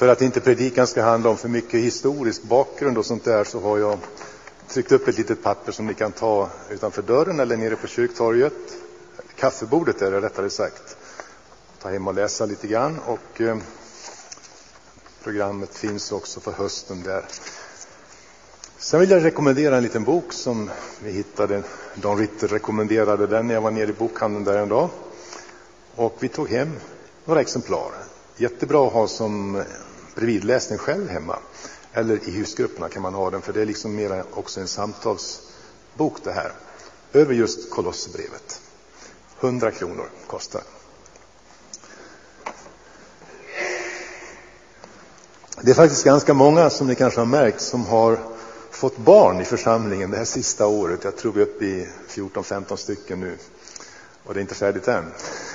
För att inte predikan ska handla om för mycket historisk bakgrund och sånt där, så har jag tryckt upp ett litet papper som ni kan ta utanför dörren eller nere på kyrktorget. Kaffebordet är det rättare sagt. Ta hem och läsa lite grann, och programmet finns också för hösten där. Sen vill jag rekommendera en liten bok som vi hittade. Don Ritter rekommenderade den när jag var nere i bokhandeln där en dag. Och vi tog hem några exemplar. Jättebra att ha som bredvidläsning själv hemma. Eller i husgrupperna kan man ha den, för det är liksom mer också en samtalsbok det här. Över just Kolosserbrevet. 100 kronor kostar. Det är faktiskt ganska många, som ni kanske har märkt, som har fått barn i församlingen det här sista året. Jag tror vi är uppe i 14-15 stycken nu. Och det är inte färdigt än.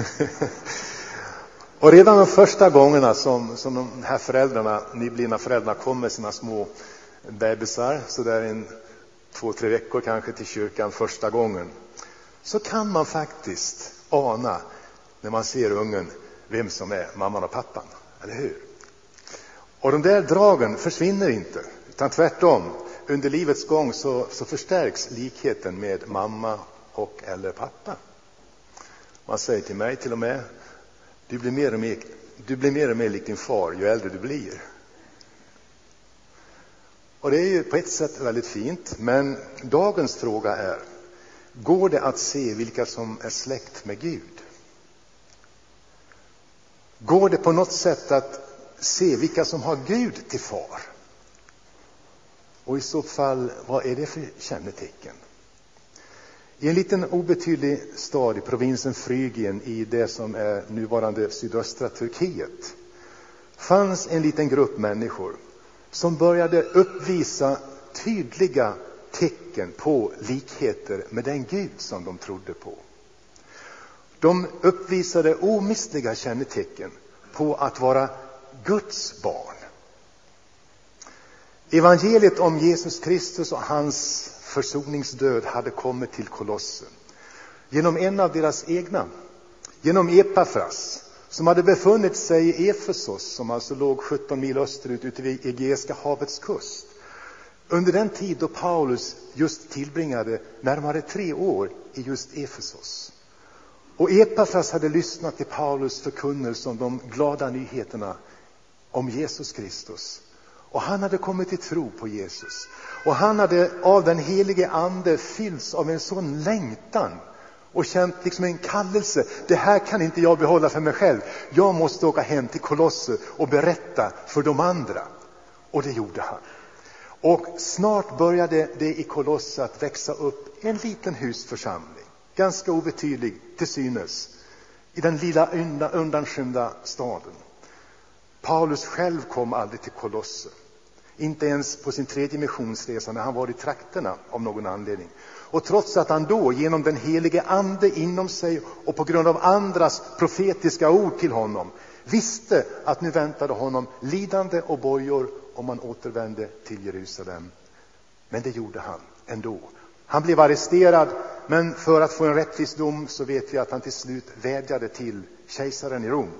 Och redan de första gångerna som de här föräldrarna, nyblivna föräldrarna, kom med sina små bebisar, så där en 2-3 veckor kanske, till kyrkan första gången, så kan man faktiskt ana när man ser ungen vem som är mamman och pappan, eller hur? Och de där dragen försvinner inte, utan tvärtom. Under livets gång så förstärks likheten med mamma och eller pappa. Man säger till mig till och med: du blir mer och mer lik din far ju äldre du blir. Och det är ju på ett sätt väldigt fint, men dagens fråga är: går det att se vilka som är släkt med Gud? Går det på något sätt att se vilka som har Gud till far? Och i så fall, vad är det för kännetecken? I en liten obetydlig stad i provinsen Frygien, i det som är nuvarande sydöstra Turkiet, fanns en liten grupp människor som började uppvisa tydliga tecken på likheter med den Gud som de trodde på. De uppvisade omistliga kännetecken på att vara Guds barn. Evangeliet om Jesus Kristus och hans försoningsdöd hade kommit till Kolossen genom en av deras egna, genom Epafras, som hade befunnit sig i Efesos, som alltså låg 17 mil österut ute vid Egeiska havets kust, under den tid då Paulus just tillbringade närmare 3 år i just Efesos. Och Epafras hade lyssnat till Paulus förkunnelse om de glada nyheterna om Jesus Kristus. Och han hade kommit till tro på Jesus. Och han hade av den helige ande fyllts av en sån längtan och känt liksom en kallelse: det här kan inte jag behålla för mig själv. Jag måste åka hem till Kolosse och berätta för de andra. Och det gjorde han. Och snart började det i Kolosse att växa upp en liten husförsamling. Ganska obetydlig till synes, i den lilla undanskymda staden. Paulus själv kom aldrig till Kolosse. Inte ens på sin 3:e missionsresa, när han var i trakterna av någon anledning. Och trots att han då genom den helige ande inom sig och på grund av andras profetiska ord till honom visste att nu väntade honom lidande och bojor om han återvände till Jerusalem. Men det gjorde han ändå. Han blev arresterad, men för att få en rättvis dom så vet vi att han till slut vädjade till kejsaren i Rom.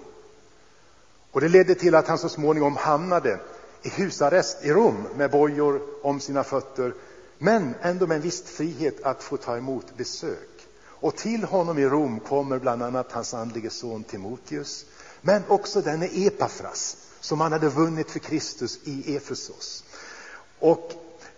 Och det ledde till att han så småningom hamnade i husarrest i Rom med bojor om sina fötter, men ändå med en viss frihet att få ta emot besök. Och till honom i Rom kommer bland annat hans andlige son Timoteus, men också denne Epafras som han hade vunnit för Kristus i Efesos. Och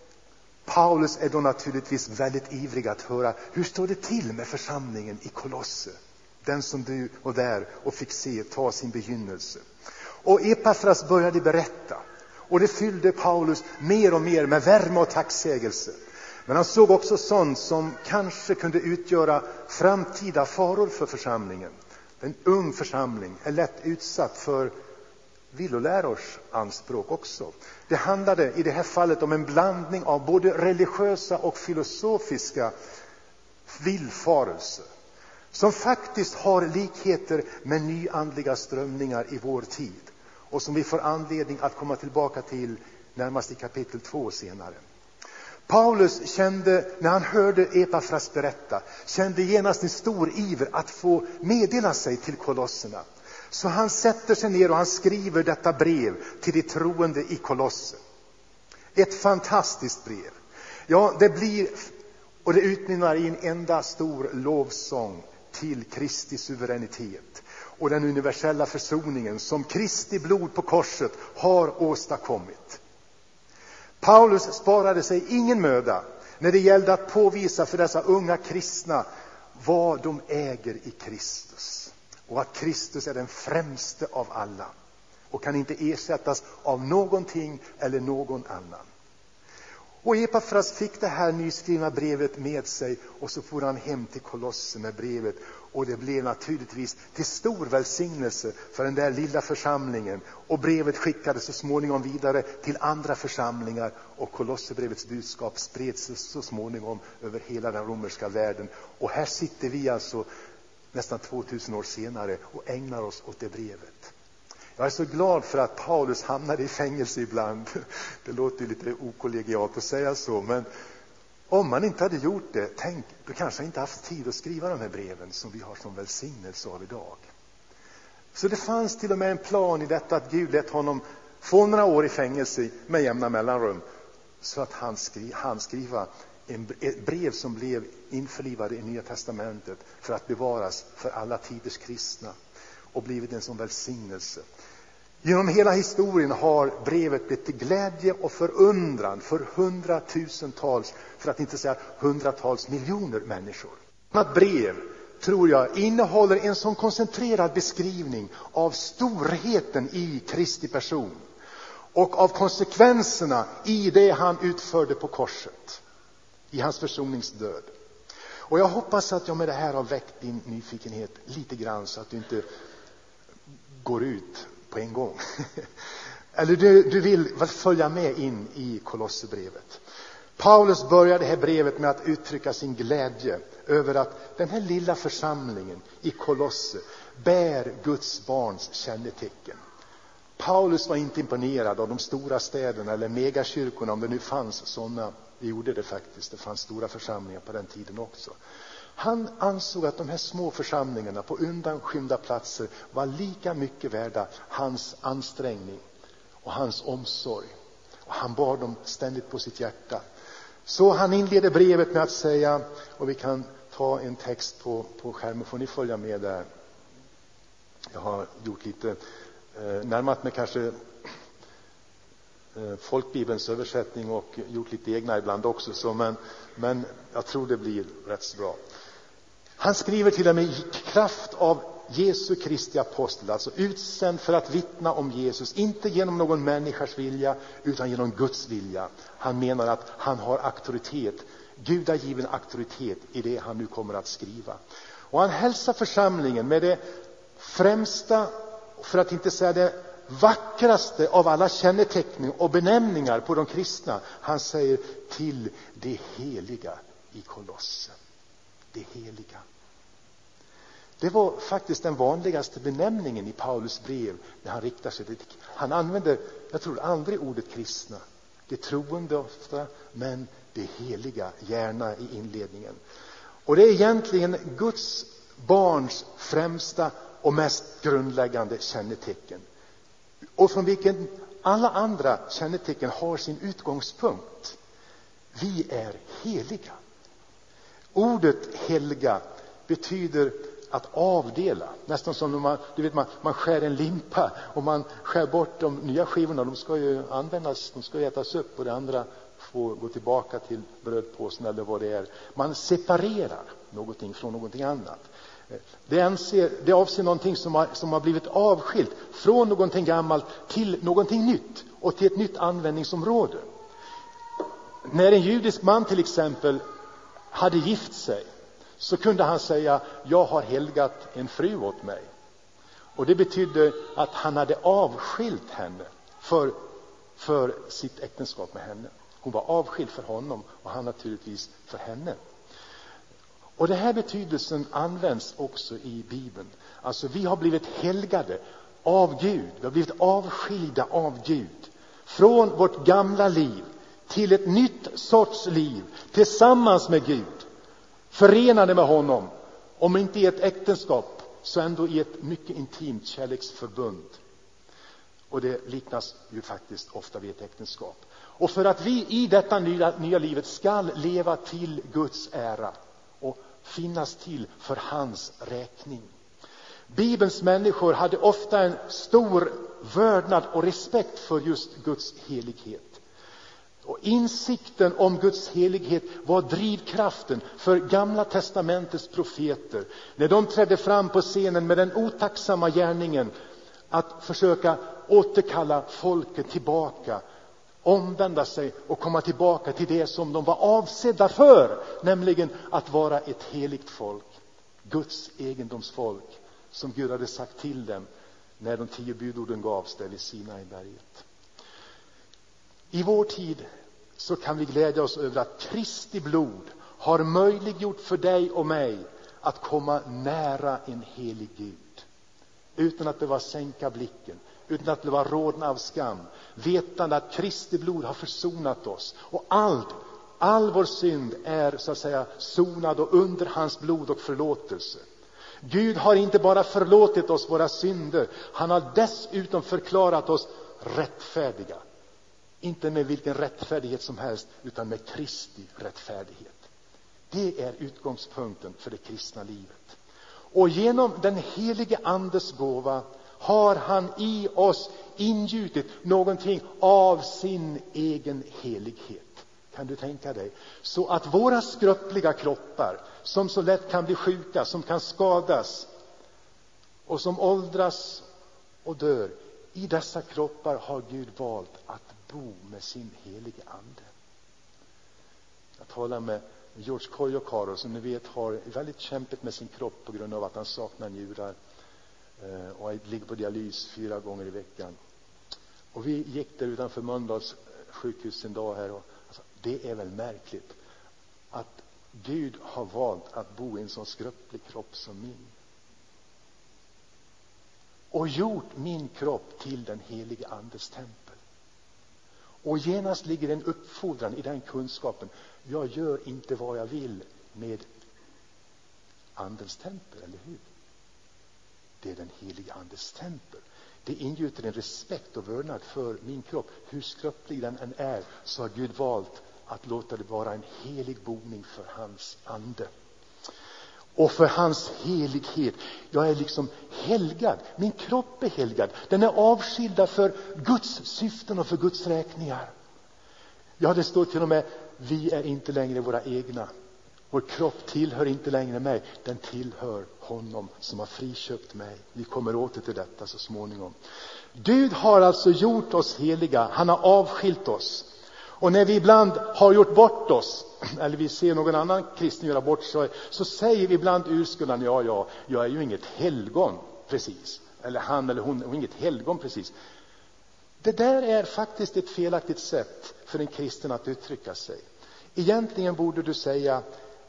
Paulus är då naturligtvis väldigt ivrig att höra: hur står det till med församlingen i Kolosse? Den som du var där och fick se ta sin begynnelse. Och Epafras började berätta. Och det fyllde Paulus mer och mer med värme och tacksägelse. Men han såg också sånt som kanske kunde utgöra framtida faror för församlingen. En ung församling är lätt utsatt för villolärors anspråk också. Det handlade i det här fallet om en blandning av både religiösa och filosofiska villfarelser, som faktiskt har likheter med nyandliga strömningar i vår tid, och som vi får anledning att komma tillbaka till närmast i kapitel 2 senare. Paulus kände, när han hörde Epafras berätta, kände genast en stor iver att få meddela sig till kolosserna. Så han sätter sig ner och han skriver detta brev till de troende i Kolossen. Ett fantastiskt brev. Ja, det blir, och det utmynnar i en enda stor lovsång till Kristi suveränitet och den universella försoningen som Kristi blod på korset har åstadkommit. Paulus sparade sig ingen möda när det gällde att påvisa för dessa unga kristna vad de äger i Kristus. Och att Kristus är den främste av alla och kan inte ersättas av någonting eller någon annan. Och Epafras fick det här nyskrivna brevet med sig och så får han hem till Kolossen med brevet. Och det blev naturligtvis till stor välsignelse för den där lilla församlingen. Och brevet skickades så småningom vidare till andra församlingar. Och Kolosserbrevets budskap spreds så småningom över hela den romerska världen. Och här sitter vi alltså nästan 2000 år senare och ägnar oss åt det brevet. Jag är så glad för att Paulus hamnade i fängelse ibland. Det låter ju lite okollegialt att säga så, men om man inte hade gjort det, tänk, då kanske inte haft tid att skriva de här breven som vi har som välsignelse av idag. Så det fanns till och med en plan i detta att Gud lät honom få några år i fängelse med jämna mellanrum, så att han skriva ett brev som blev införlivade i Nya testamentet för att bevaras för alla tiders kristna och blivit en sån välsignelse. Genom hela historien har brevet blivit till glädje och förundran för hundratusentals, för att inte säga hundratals miljoner människor. Ett brev, tror jag, innehåller en sån koncentrerad beskrivning av storheten i Kristi person och av konsekvenserna i det han utförde på korset, i hans försoningsdöd. Och jag hoppas att jag med det här har väckt din nyfikenhet lite grann, så att du inte går ut på en gång. Eller du vill följa med in i Kolosserbrevet. Paulus börjar det här brevet med att uttrycka sin glädje över att den här lilla församlingen i Kolosse bär Guds barns kännetecken. Paulus var inte imponerad av de stora städerna eller megakyrkorna, om det nu fanns sådana. Det gjorde det faktiskt. Det fanns stora församlingar på den tiden också. Han ansåg att de här små församlingarna på undanskymda platser var lika mycket värda hans ansträngning och hans omsorg. Och han bar dem ständigt på sitt hjärta. Så han inleder brevet med att säga, och vi kan ta en text på skärmen, får ni följa med där. Jag har gjort lite, närmat mig kanske folkbibelns översättning och gjort lite egna ibland också. Så, men jag tror det blir rätt så bra. Han skriver till och med i kraft av Jesu Kristi apostel, alltså utsänd för att vittna om Jesus, inte genom någon människas vilja utan genom Guds vilja. Han menar att han har auktoritet, gudagiven auktoritet i det han nu kommer att skriva. Och han hälsar församlingen med det främsta, för att inte säga det vackraste av alla känneteckningar och benämningar på de kristna. Han säger till det heliga i Kolosse. Det heliga. Det var faktiskt den vanligaste benämningen i Paulus brev när han riktar sig till. Han använder, jag tror aldrig ordet kristna. Det troende ofta, men det heliga gärna i inledningen. Och det är egentligen Guds barns främsta och mest grundläggande kännetecken. Och från vilken alla andra kännetecken har sin utgångspunkt. Vi är heliga. Ordet helga betyder att avdela. Nästan som när man skär en limpa och man skär bort de nya skivorna. De ska ju användas, de ska ätas upp och det andra får gå tillbaka till brödpåsen eller vad det är. Man separerar någonting från någonting annat. Det avser någonting som har blivit avskilt från någonting gammalt till någonting nytt och till ett nytt användningsområde. När en judisk man till exempel hade gift sig, så kunde han säga: jag har helgat en fru åt mig. Och det betydde att han hade avskilt henne för sitt äktenskap med henne. Hon var avskild för honom och han naturligtvis för henne. Och det här betydelsen används också i Bibeln. Alltså vi har blivit helgade av Gud. Vi har blivit avskilda av Gud. Från vårt gamla liv till ett nytt sorts liv tillsammans med Gud. Förenade med honom. Om inte i ett äktenskap så ändå i ett mycket intimt kärleksförbund. Och det liknas ju faktiskt ofta vid ett äktenskap. Och för att vi i detta nya livet ska leva till Guds ära och finnas till för hans räkning. Bibelns människor hade ofta en stor vördnad och respekt för just Guds helighet. Och insikten om Guds helighet var drivkraften för Gamla testamentets profeter. När de trädde fram på scenen med den otacksamma gärningen att försöka återkalla folket tillbaka, omvända sig och komma tillbaka till det som de var avsedda för, nämligen att vara ett heligt folk, Guds egendomsfolk, som Gud hade sagt till dem när de 10 budorden gavs där vid Sinaiberget. I vår tid så kan vi glädja oss över att Kristi blod har möjliggjort för dig och mig att komma nära en helig Gud. Utan att behöva sänka blicken, utan att behöva rodna av skam, vetande att Kristi blod har försonat oss. Och all vår synd är så att säga sonad och under hans blod och förlåtelse. Gud har inte bara förlåtit oss våra synder, han har dessutom förklarat oss rättfärdiga. Inte med vilken rättfärdighet som helst, utan med Kristi rättfärdighet. Det är utgångspunkten för det kristna livet. Och genom den helige andes gåva har han i oss ingjutit någonting av sin egen helighet. Kan du tänka dig? Så att våra skröpliga kroppar, som så lätt kan bli sjuka, som kan skadas och som åldras och dör, i dessa kroppar har Gud valt att bo med sin helige ande. Jag talar med George Koyokaro, som ni vet har väldigt kämpigt med sin kropp på grund av att han saknar njurar och ligger på dialys 4 gånger i veckan. Och vi gick där utanför Mölndals sjukhus en dag här och alltså, det är väl märkligt att Gud har valt att bo i en sån skröplig kropp som min. Och gjort min kropp till den helige andes tempel. Och genast ligger en uppfordran i den kunskapen. Jag gör inte vad jag vill med andens tempel, eller hur? Det är den helige andes tempel. Det ingjuter en respekt och vördnad för min kropp. Hur skröplig den än är, så har Gud valt att låta det vara en helig boning för hans ande. Och för hans helighet. Jag är liksom helgad. Min kropp är helgad. Den är avskilda för Guds syften och för Guds räkningar. Ja, det står till och med, vi är inte längre våra egna. Vår kropp tillhör inte längre mig. Den tillhör honom som har friköpt mig. Vi kommer åter till detta så småningom. Gud har alltså gjort oss heliga. Han har avskilt oss. Och när vi ibland har gjort bort oss, eller vi ser någon annan kristen göra bort sig, så säger vi ibland urskulden, jag är ju inget helgon precis. Eller han eller hon är inget helgon precis. Det där är faktiskt ett felaktigt sätt för en kristen att uttrycka sig. Egentligen borde du säga,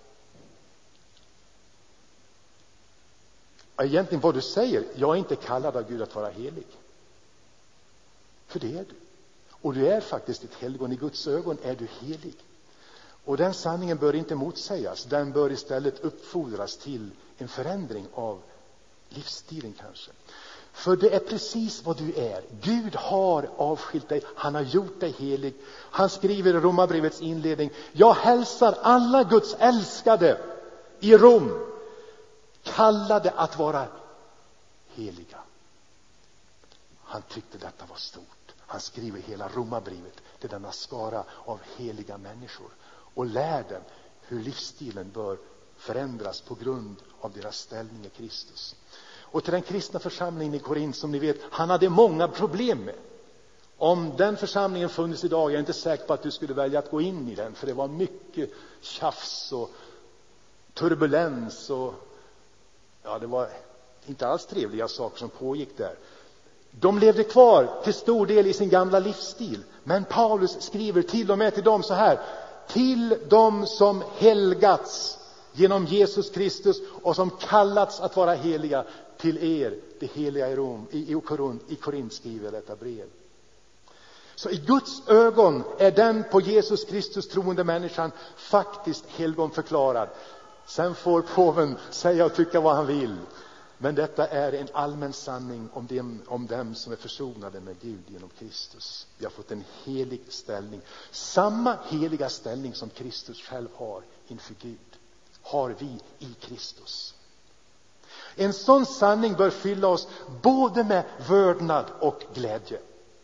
egentligen vad du säger, jag är inte kallad av Gud att vara helig. För det är du. Och du är faktiskt ett helgon. I Guds ögon är du helig. Och den sanningen bör inte motsägas. Den bör istället uppfordras till en förändring av livsstilen kanske. För det är precis vad du är. Gud har avskilt dig. Han har gjort dig helig. Han skriver i Romarbrevets inledning, jag hälsar alla Guds älskade i Rom, kallade att vara heliga. Han tyckte detta var stort. Han skriver hela Romarbrevet till denna skara av heliga människor och lär dem hur livsstilen bör förändras på grund av deras ställning i Kristus. Och till den kristna församlingen i Korint, som ni vet, han hade många problem med. Om den församlingen funnits idag, jag är inte säker på att du skulle välja att gå in i den, för det var mycket tjafs och turbulens och ja, det var inte alls trevliga saker som pågick där. De levde kvar till stor del i sin gamla livsstil. Men Paulus skriver till och med till dem så här: till dem som helgats genom Jesus Kristus och som kallats att vara heliga, till er, det heliga i Rom, i Korint skriver detta brev. Så i Guds ögon är den på Jesus Kristus troende människan faktiskt helgon förklarad. Sen får påven säga och tycka vad han vill. Men detta är en allmän sanning om dem som är försonade med Gud genom Kristus. Vi har fått en helig ställning. Samma heliga ställning som Kristus själv har inför Gud har vi i Kristus. En sån sanning bör fylla oss både med vördnad och glädje.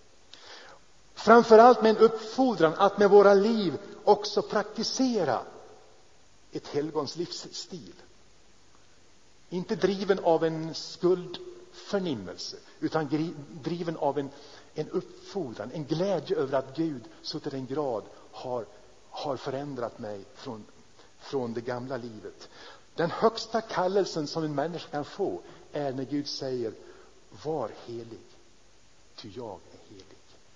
Framförallt med en uppfordran att med våra liv också praktisera ett helgons livsstil. Inte driven av en skuldförnimmelse, utan driven av en uppfordran, en glädje över att Gud så till en grad har förändrat mig från det gamla livet. Den högsta kallelsen som en människa kan få är när Gud säger: var helig, ty jag är helig.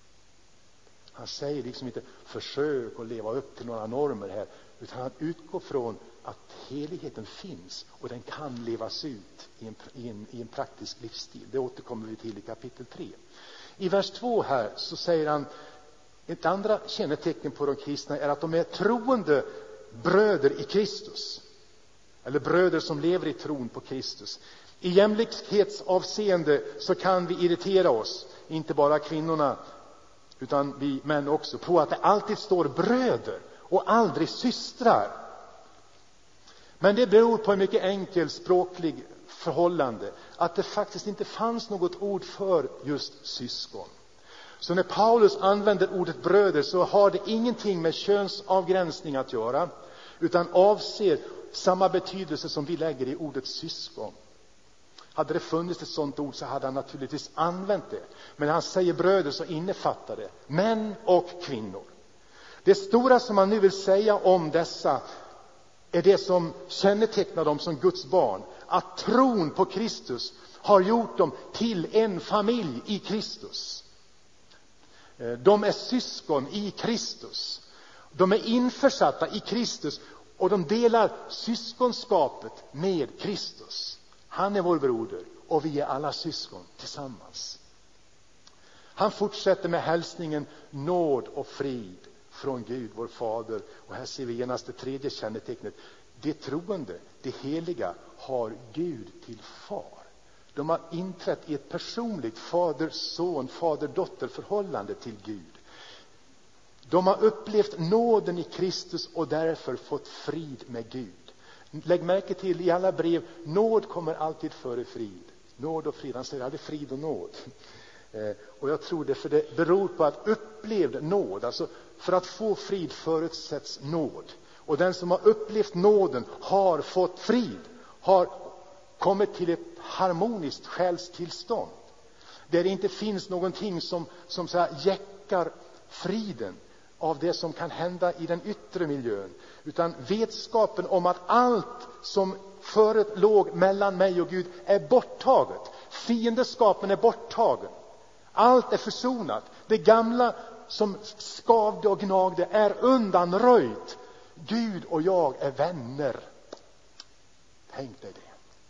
Han säger liksom inte försök att leva upp till några normer här, utan han utgår från att heligheten finns och den kan levas ut i en praktisk livsstil. Det återkommer vi till i kapitel 3. I vers 2 här så säger han ett andra kännetecken på de kristna är att de är troende bröder i Kristus. Eller bröder som lever i tron på Kristus. I jämlikhetsavseende så kan vi irritera oss, inte bara kvinnorna utan vi män också, på att det alltid står bröder och aldrig systrar. Men det beror på en mycket enkel språklig förhållande, att det faktiskt inte fanns något ord för just syskon. Så när Paulus använder ordet bröder så har det ingenting med könsavgränsning att göra, utan avser samma betydelse som vi lägger i ordet syskon. Hade det funnits ett sådant ord så hade han naturligtvis använt det. Men när han säger bröder så innefattar det män och kvinnor. Det stora som han nu vill säga om dessa är det som kännetecknar dem som Guds barn. Att tron på Kristus har gjort dem till en familj i Kristus. De är syskon i Kristus. De är införsatta i Kristus och de delar syskonskapet med Kristus. Han är vår broder och vi är alla syskon tillsammans. Han fortsätter med hälsningen nåd och frid från Gud vår fader. Och här ser vi genast det tredje kännetecknet. Det troende, det heliga, har Gud till far. De har inträtt i ett personligt fader-son, fader-dotter-förhållande till Gud. De har upplevt nåden i Kristus och därför fått frid med Gud. Lägg märke till i alla brev, nåd kommer alltid före frid. Nåd och frid, han säger aldrig frid och nåd. Och jag tror det, för det beror på att upplevd nåd, alltså för att få frid förutsätts nåd. Och den som har upplevt nåden har fått frid, har kommit till ett harmoniskt själstillstånd. Där det inte finns någonting som så här jäckar friden av det som kan hända i den yttre miljön. Utan vetskapen om att allt som förut låg mellan mig och Gud är borttaget. Fiendeskapen är borttagen. Allt är försonat. Det gamla som skavde och gnagde är undanröjt. Gud och jag är vänner. Tänk dig det.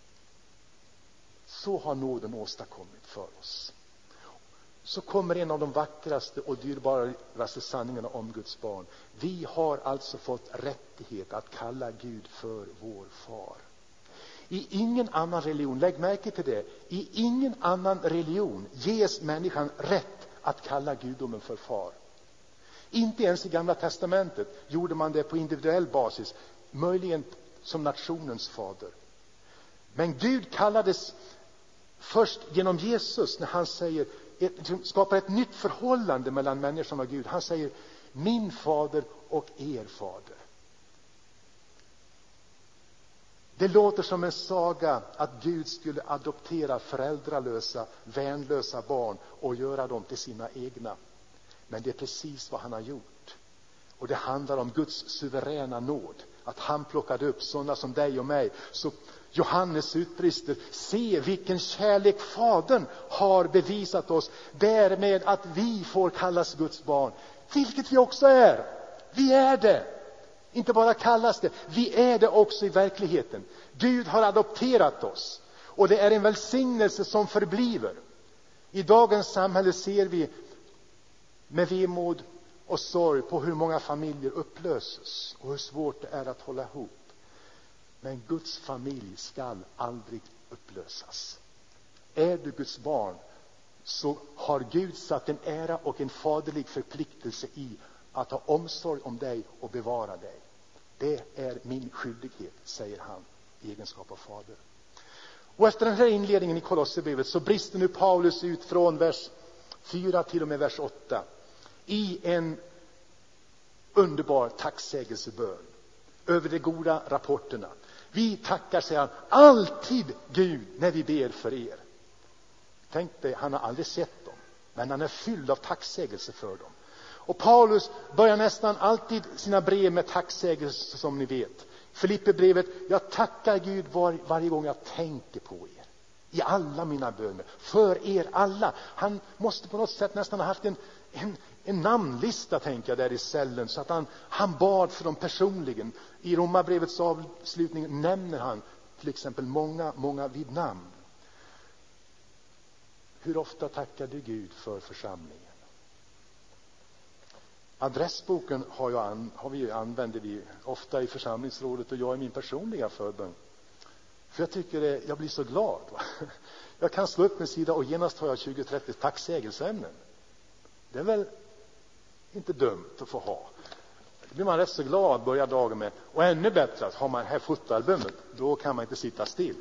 Så har nåden åstadkommit för oss. Så kommer en av de vackraste och dyrbaraste sanningarna om Guds barn. Vi har alltså fått rättighet att kalla Gud för vår far. I ingen annan religion, lägg märke till det, i ingen annan religion ges människan rätt att kalla gudomen för far. Inte ens i Gamla testamentet gjorde man det på individuell basis, möjligen som nationens fader. Men Gud kallades först genom Jesus när han säger, skapar ett nytt förhållande mellan människan och Gud. Han säger min fader och er fader. Det låter som en saga att Gud skulle adoptera föräldralösa, vänlösa barn och göra dem till sina egna. Men det är precis vad han har gjort. Och det handlar om Guds suveräna nåd. Att han plockade upp sådana som dig och mig. Så Johannes utbrister, se vilken kärlek fadern har bevisat oss. Därmed att vi får kallas Guds barn. Vilket vi också är. Vi är det. Inte bara kallas det. Vi är det också i verkligheten. Gud har adopterat oss. Och det är en välsignelse som förbliver. I dagens samhälle ser vi med vemod och sorg på hur många familjer upplöses och hur svårt det är att hålla ihop. Men Guds familj skall aldrig upplösas. Är du Guds barn, så har Gud satt en ära och en faderlig förpliktelse i att ha omsorg om dig och bevara dig. Det är min skyldighet, säger han i egenskap av fader. Och efter den här inledningen i Kolosserbrevet så brister nu Paulus ut från vers 4 till och med vers 8 i en underbar tacksägelsebön över de goda rapporterna. Vi tackar, säger han, alltid Gud när vi ber för er. Tänk dig, han har aldrig sett dem, men han är fylld av tacksägelse för dem. Och Paulus börjar nästan alltid sina brev med tacksägelse, som ni vet. Filipperbrevet: jag tackar Gud varje gång jag tänker på er. I alla mina böner. För er alla. Han måste på något sätt nästan ha haft en namnlista, tänker jag, där i cellen. Så att han bad för dem personligen. I Romarbrevets avslutning nämner han till exempel många vid namn. Hur ofta tackar du Gud för församlingen? Adressboken använder vi ofta i församlingsrådet och jag i min personliga förbön. För jag tycker jag blir så glad. Jag kan slå upp en sida och genast har jag 20-30 tacksägelseämnen. Det är väl inte dumt att få ha. Det blir man rätt så glad att börja dagen med. Och ännu bättre att har man här fotoalbumet, då kan man inte sitta still.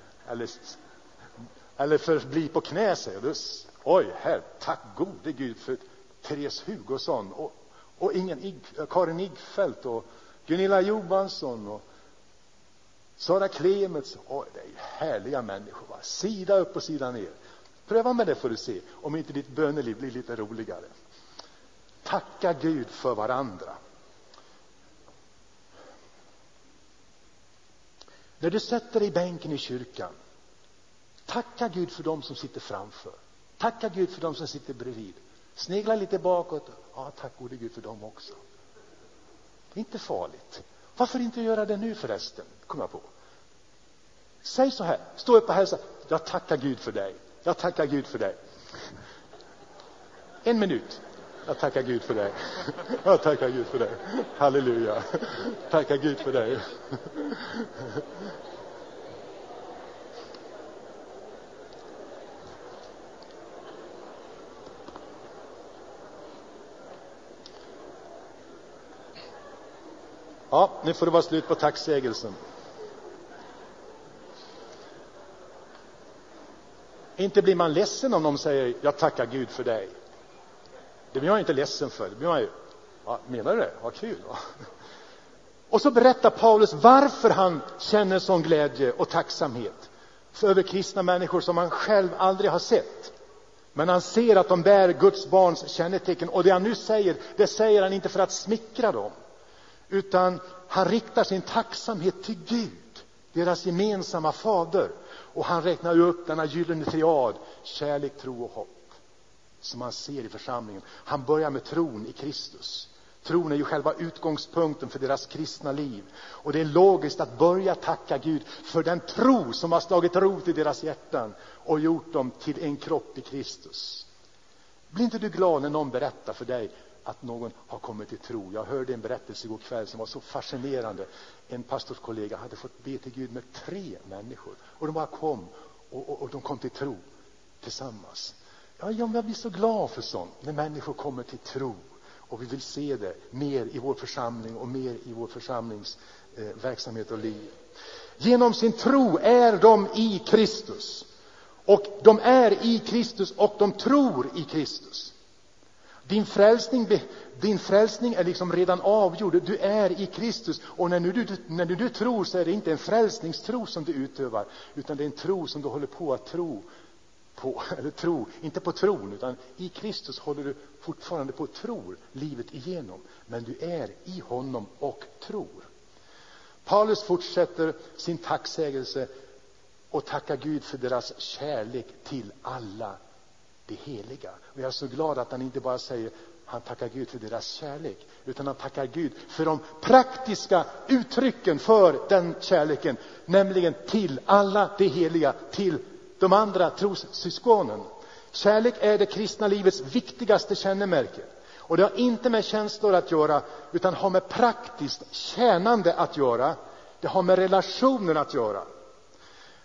Eller förbli på knä, säger du. Oj, här, tack gode Gud för Therese Hugosson och Karin Igfält och Gunilla Johansson och Sara Klemets. Oj, det är härliga människor, va? Sida upp och sida ner. Pröva med det för att se om inte ditt böneliv blir lite roligare. Tacka Gud för varandra. När du sätter dig i bänken i kyrkan, tacka Gud för dem som sitter framför. Tacka Gud för dem som sitter bredvid. Snegla lite bakåt. Ja, tack gode Gud för dem också. Inte farligt. Varför inte göra det nu förresten? Kom jag på. Säg så här. Stå upp och hälsa. Jag tackar Gud för dig. Jag tackar Gud för dig. 1 minut. Jag tackar Gud för dig. Jag tackar Gud för dig. Halleluja. Tackar Gud för dig. Ja, nu får det vara slut på tacksägelsen. Inte blir man ledsen om de säger jag tackar Gud för dig. Det blir man inte ledsen för. Det blir man ju, ja, menar du det? Vad kul, va? Och så berättar Paulus varför han känner sån glädje och tacksamhet för över kristna människor som han själv aldrig har sett. Men han ser att de bär Guds barns kännetecken. Och det han nu säger, det säger han inte för att smickra dem. Utan han riktar sin tacksamhet till Gud, deras gemensamma fader. Och han räknar upp denna gyllene triad, kärlek, tro och hopp, som man ser i församlingen. Han börjar med tron i Kristus. Tron är ju själva utgångspunkten för deras kristna liv. Och det är logiskt att börja tacka Gud för den tro som har slagit rot i deras hjärtan och gjort dem till en kropp i Kristus. Blir inte du glad när någon berättar för dig att någon har kommit till tro? Jag hörde en berättelse igår kväll som var så fascinerande. En pastorskollega hade fått be till Gud med 3 människor. Och de bara kom och de kom till tro tillsammans. Ja, jag blir så glad för sånt när människor kommer till tro. Och vi vill se det mer i vår församling och mer i vår församlings verksamhet och liv. Genom sin tro är de i Kristus. Och de är i Kristus och de tror i Kristus. Din frälsning är liksom redan avgjord. Du är i Kristus. Och när du tror så är det inte en frälsningstro som du utövar. Utan det är en tro som du håller på att tro på. Eller tro, inte på tron, utan i Kristus håller du fortfarande på att tro livet igenom. Men du är i honom och tror. Paulus fortsätter sin tacksägelse och tackar Gud för deras kärlek till alla det heliga. Och jag är så glad att han inte bara säger han tackar Gud för deras kärlek, utan han tackar Gud för de praktiska uttrycken för den kärleken, nämligen till alla det heliga, till de andra trossyskonen. Kärlek är det kristna livets viktigaste kännemärke. Och det har inte med känslor att göra, utan har med praktiskt tjänande att göra. Det har med relationer att göra.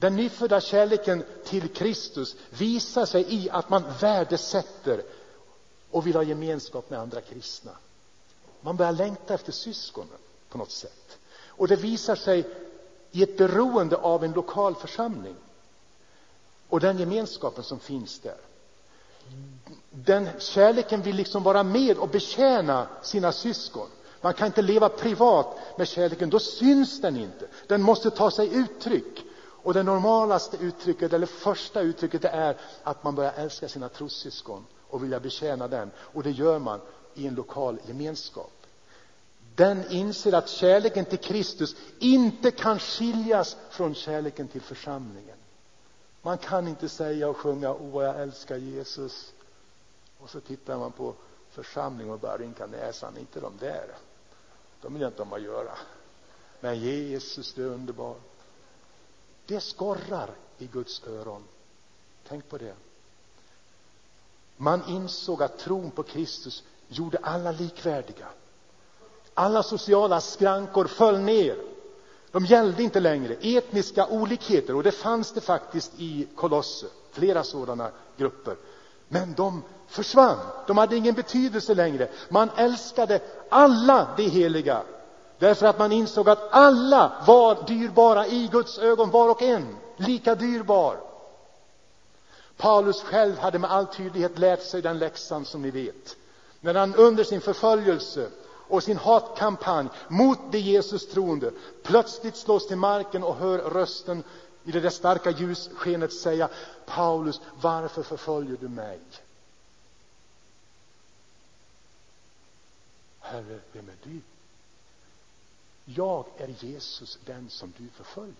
Den nyfödda kärleken till Kristus visar sig i att man värdesätter och vill ha gemenskap med andra kristna. Man börjar längta efter syskonen på något sätt. Och det visar sig i ett beroende av en lokal församling. Och den gemenskapen som finns där. Den kärleken vill liksom vara med och betjäna sina syskon. Man kan inte leva privat med kärleken, då syns den inte. Den måste ta sig uttryck. Och det normalaste uttrycket, eller första uttrycket, det är att man börjar älska sina trossyskon och vilja betjäna dem. Och det gör man i en lokal gemenskap. Den inser att kärleken till Kristus inte kan skiljas från kärleken till församlingen. Man kan inte säga och sjunga åh jag älskar Jesus. Och så tittar man på församlingen och bara rynka näsan. Inte de där. De vill inte ha att göra. Men Jesus, det är underbart. Det skorrar i Guds öron. Tänk på det. Man insåg att tron på Kristus gjorde alla likvärdiga. Alla sociala skrankor föll ner. De gällde inte längre. Etniska olikheter, och det fanns det faktiskt i Kolosse. Flera sådana grupper. Men de försvann. De hade ingen betydelse längre. Man älskade alla de heliga. Därför att man insåg att alla var dyrbara i Guds ögon, var och en. Lika dyrbar. Paulus själv hade med all tydlighet lärt sig den läxan som ni vet. När han under sin förföljelse och sin hatkampanj mot det Jesus troende plötsligt slås till marken och hör rösten i det där starka ljusskenet säga: Paulus, varför förföljer du mig? Herre, vem är du? Jag är Jesus, den som du förföljer.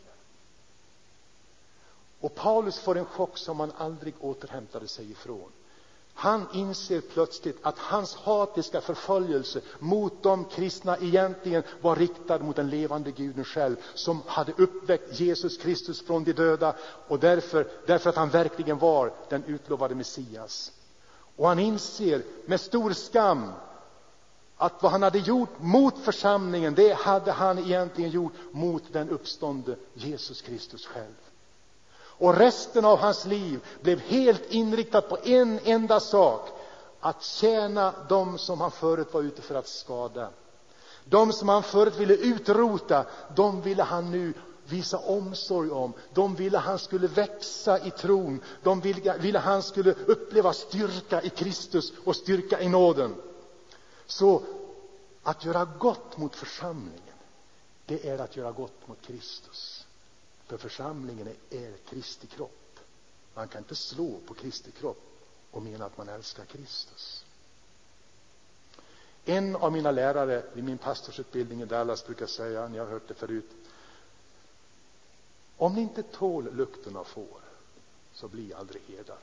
Och Paulus får en chock som han aldrig återhämtade sig ifrån. Han inser plötsligt att hans hatiska förföljelse mot de kristna egentligen var riktad mot den levande Guden själv, som hade uppväckt Jesus Kristus från de döda, och därför att han verkligen var den utlovade Messias. Och han inser med stor skam att vad han hade gjort mot församlingen, det hade han egentligen gjort mot den uppståndne Jesus Kristus själv. Och resten av hans liv blev helt inriktat på en enda sak: att tjäna dem som han förut var ute för att skada. De som han förut ville utrota, de ville han nu visa omsorg om. De ville han skulle växa i tron. De ville han skulle uppleva styrka i Kristus och styrka i nåden. Så att göra gott mot församlingen, det är att göra gott mot Kristus. För församlingen är Kristi kropp. Man kan inte slå på Kristi kropp och mena att man älskar Kristus. En av mina lärare vid min pastorsutbildning i Dallas brukar säga, ni har hört det förut: om ni inte tål lukten av får, så bli aldrig herdar.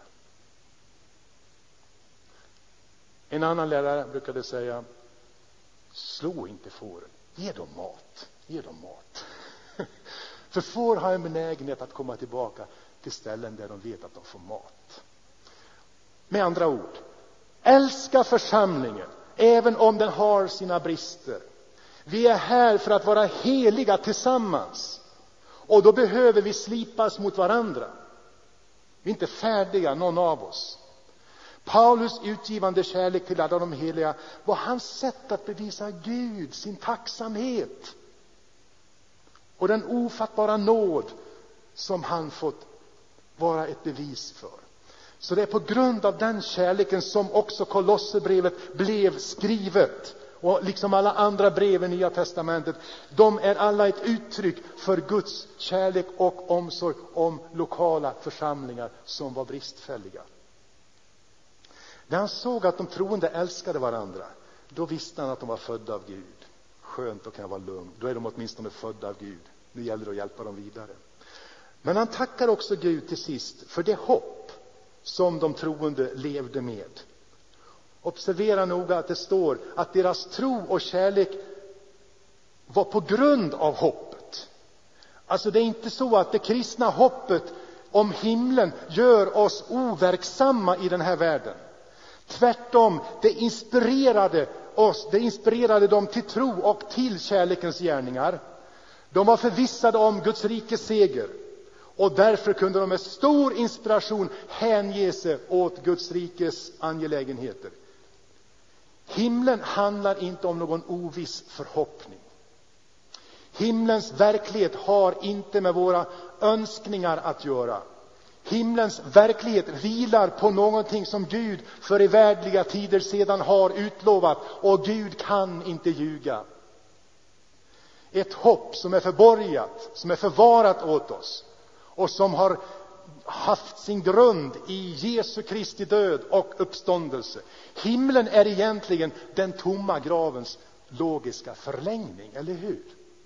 En annan lärare brukade säga: slå inte fåren, ge dem mat. Ge dem mat. För får har en benägenhet att komma tillbaka till ställen där de vet att de får mat. Med andra ord, älska församlingen även om den har sina brister. Vi är här för att vara heliga tillsammans, och då behöver vi slipas mot varandra. Vi är inte färdiga, någon av oss. Paulus utgivande kärlek till alla de heliga var hans sätt att bevisa Gud sin tacksamhet och den ofattbara nåd som han fått vara ett bevis för. Så det är på grund av den kärleken som också Kolosserbrevet blev skrivet. Och liksom alla andra brev i Nya testamentet, de är alla ett uttryck för Guds kärlek och omsorg om lokala församlingar som var bristfälliga. När han såg att de troende älskade varandra, då visste han att de var födda av Gud. Skönt, då kan jag vara lugn. Då är de åtminstone födda av Gud. Nu gäller det att hjälpa dem vidare. Men han tackar också Gud till sist för det hopp som de troende levde med. Observera noga att det står att deras tro och kärlek var på grund av hoppet. Alltså det är inte så att det kristna hoppet om himlen gör oss overksamma i den här världen. Tvärtom, det inspirerade dem till tro och till kärlekens gärningar. De var förvissade om Guds rikes seger. Och därför kunde de med stor inspiration hänge sig åt Guds rikes angelägenheter. Himlen handlar inte om någon oviss förhoppning. Himlens verklighet har inte med våra önskningar att göra. Himlens verklighet vilar på någonting som Gud för evärdliga tider sedan har utlovat, och Gud kan inte ljuga. Ett hopp som är förborgat, som är förvarat åt oss och som har haft sin grund i Jesu Kristi död och uppståndelse. Himlen är egentligen den tomma gravens logiska förlängning, eller hur?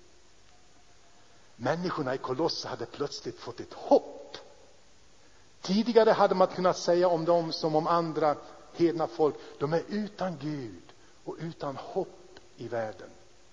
Människorna i Kolosse hade plötsligt fått ett hopp. Tidigare hade man kunnat säga om dem som om andra hedna folk: de är utan Gud och utan hopp i världen.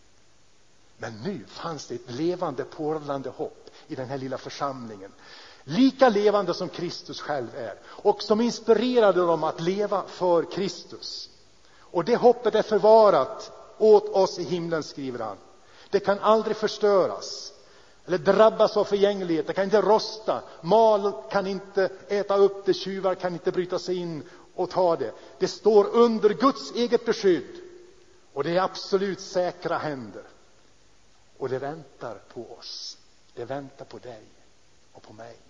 Men nu fanns det ett levande, porlande hopp i den här lilla församlingen. Lika levande som Kristus själv är, och som inspirerade dem att leva för Kristus. Och det hoppet är förvarat åt oss i himlen, skriver han. Det kan aldrig förstöras eller drabbas av förgänglighet. Det kan inte rosta. Mal kan inte äta upp det. Tjuvar kan inte bryta sig in och ta det. Det står under Guds eget beskydd. Och det är absolut säkra händer. Och det väntar på oss. Det väntar på dig och på mig.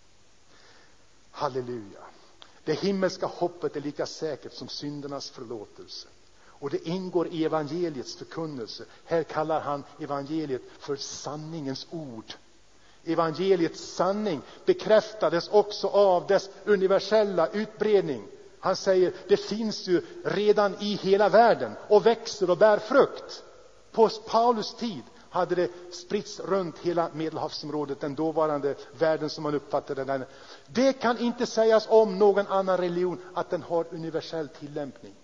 Halleluja. Det himmelska hoppet är lika säkert som syndernas förlåtelse. Och det ingår i evangeliets förkunnelse. Här kallar han evangeliet för sanningens ord. Evangeliets sanning bekräftades också av dess universella utbredning. Han säger, det finns ju redan i hela världen och växer och bär frukt. På Paulus tid hade det spritts runt hela Medelhavsområdet, den dåvarande världen som man uppfattade den. Det kan inte sägas om någon annan religion att den har universell tillämpning.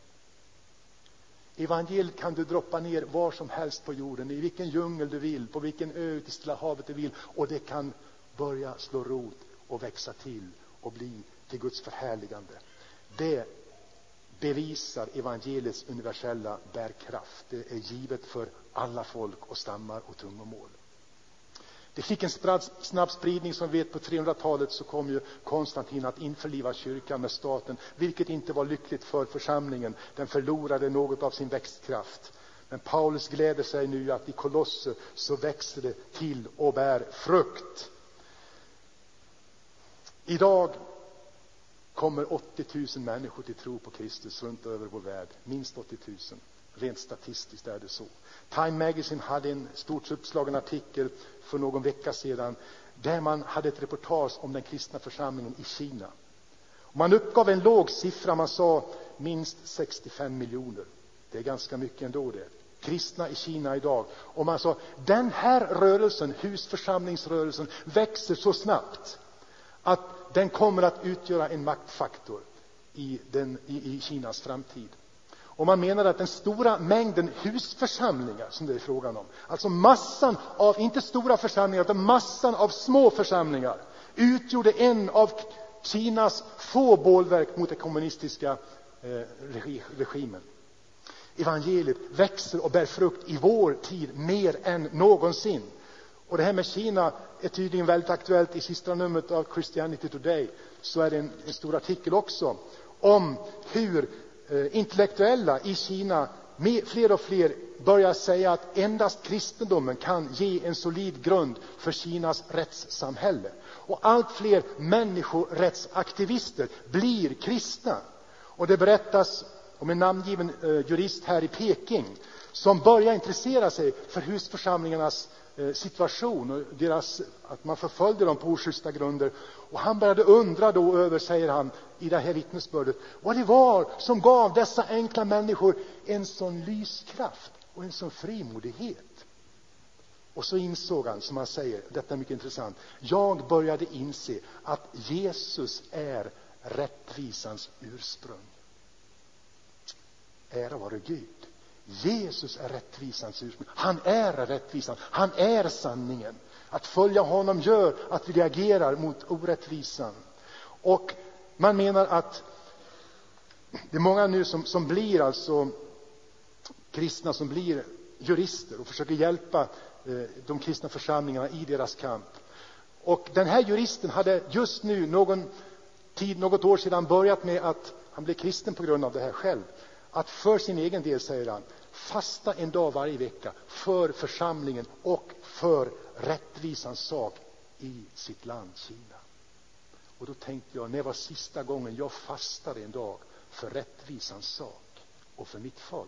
Evangeliet kan du droppa ner var som helst på jorden, i vilken djungel du vill, på vilken ö ute i Stilla havet du vill, och det kan börja slå rot och växa till och bli till Guds förhärligande. Det bevisar evangeliets universella bärkraft. Det är givet för alla folk och stammar och tungomål. Det fick en snabb spridning, som vet. På 300-talet så kom ju Konstantin att införliva kyrkan med staten, vilket inte var lyckligt för församlingen. Den förlorade något av sin växtkraft. Men Paulus gläder sig nu att i Kolosse så växer det till och bär frukt. Idag kommer 80 000 människor till tro på Kristus runt över vår värld. Minst 80 000. Rent statistiskt är det så. Time Magazine hade en stort uppslagen artikel för någon vecka sedan där man hade ett reportage om den kristna församlingen i Kina. Man uppgav en låg siffra, man sa minst 65 miljoner. Det är ganska mycket ändå det. Kristna i Kina idag. Och man sa, den här rörelsen, husförsamlingsrörelsen, växer så snabbt att den kommer att utgöra en maktfaktor i Kinas framtid. Och man menar att den stora mängden husförsamlingar som det är frågan om, alltså massan av, inte stora församlingar, utan massan av små församlingar, utgjorde en av Kinas få bålverk mot den kommunistiska regimen. Evangeliet växer och bär frukt i vår tid mer än någonsin. Och det här med Kina är tydligen väldigt aktuellt. I sista numret av Christianity Today så är det en stor artikel också om hur intellektuella i Kina, fler och fler, börjar säga att endast kristendomen kan ge en solid grund för Kinas rättssamhälle. Och allt fler människorättsaktivister blir kristna. Och det berättas om en namngiven jurist här i Peking som börjar intressera sig för husförsamlingarnas situation och att man förföljde dem på oschyssta grunder. Och han började undra då över, säger han i det här vittnesbördet, vad det var som gav dessa enkla människor en sån lyskraft och en sån frimodighet. Och så insåg han, som han säger, detta är mycket intressant, jag började inse att Jesus är rättvisans ursprung. Ära vare Gud. Jesus är rättvisans ursprung. Han är rättvisan. Han är sanningen. Att följa honom gör att vi reagerar mot orättvisan. Och man menar att det är många nu som blir alltså kristna, som blir jurister och försöker hjälpa de kristna församlingarna i deras kamp. Och den här juristen hade just nu något år sedan börjat med att han blev kristen på grund av det här själv. Att för sin egen del, säger han, fasta en dag varje vecka för församlingen och för rättvisans sak i sitt land Kina. Och då tänkte jag, när var sista gången jag fastade en dag för rättvisans sak och för mitt folk?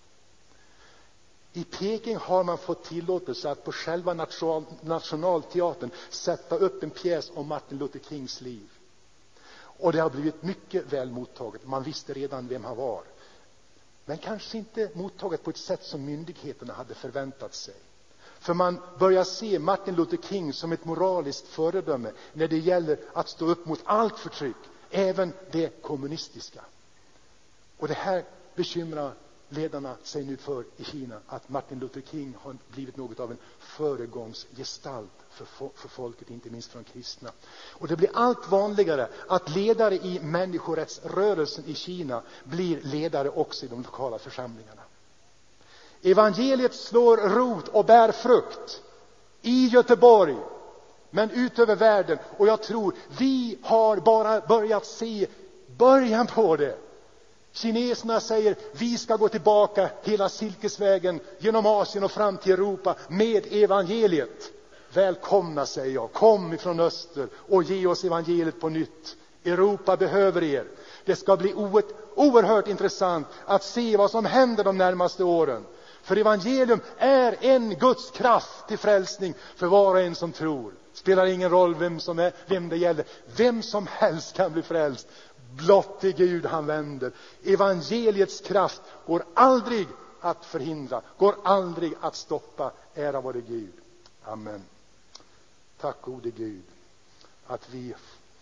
I Peking har man fått tillåtelse att på själva nationalteatern sätta upp en pjäs om Martin Luther Kings liv. Och det har blivit mycket väl mottaget. Man visste redan vem han var. Men kanske inte mottaget på ett sätt som myndigheterna hade förväntat sig. För man börjar se Martin Luther King som ett moraliskt föredöme när det gäller att stå upp mot allt förtryck, även det kommunistiska. Och det här bekymrar ledarna sig nu för i Kina, att Martin Luther King har blivit något av en föregångsgestalt för folket, inte minst från kristna. Och det blir allt vanligare att ledare i människorättsrörelsen i Kina blir ledare också i de lokala församlingarna. Evangeliet slår rot och bär frukt i Göteborg, men utöver världen. Och jag tror vi har bara börjat se början på det. Kineserna säger, vi ska gå tillbaka hela Silkesvägen genom Asien och fram till Europa med evangeliet. Välkomna, säger jag, kom ifrån öster och ge oss evangeliet på nytt. Europa behöver er. Det ska bli oerhört intressant att se vad som händer de närmaste åren. För evangelium är en Guds kraft till frälsning för var och en som tror. Spelar ingen roll vem det gäller. Vem som helst kan bli frälst. Blott till Gud han vänder. Evangeliets kraft går aldrig att förhindra, går aldrig att stoppa. Ära vare Gud. Amen. Tack gode Gud att vi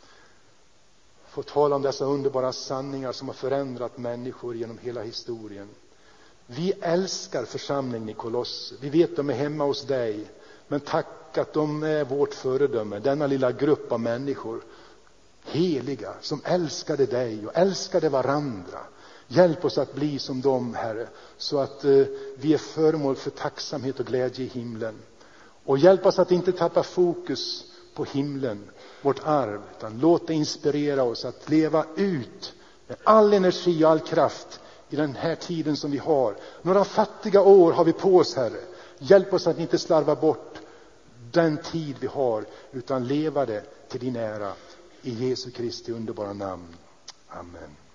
får tala om dessa underbara sanningar som har förändrat människor genom hela historien. Vi älskar församlingen i Kolosse. Vi vet de är hemma hos dig. Men tack att de är vårt föredöme. Denna lilla grupp av människor. Heliga som älskade dig och älskade varandra. Hjälp oss att bli som dem, Herre. Så att vi är föremål för tacksamhet och glädje i himlen. Och hjälp oss att inte tappa fokus på himlen, vårt arv. Utan låt det inspirera oss att leva ut med all energi och all kraft i den här tiden som vi har. Några fattiga år har vi på oss, Herre. Hjälp oss att inte slarva bort den tid vi har, utan leva det till din ära. I Jesu Kristi underbara namn. Amen.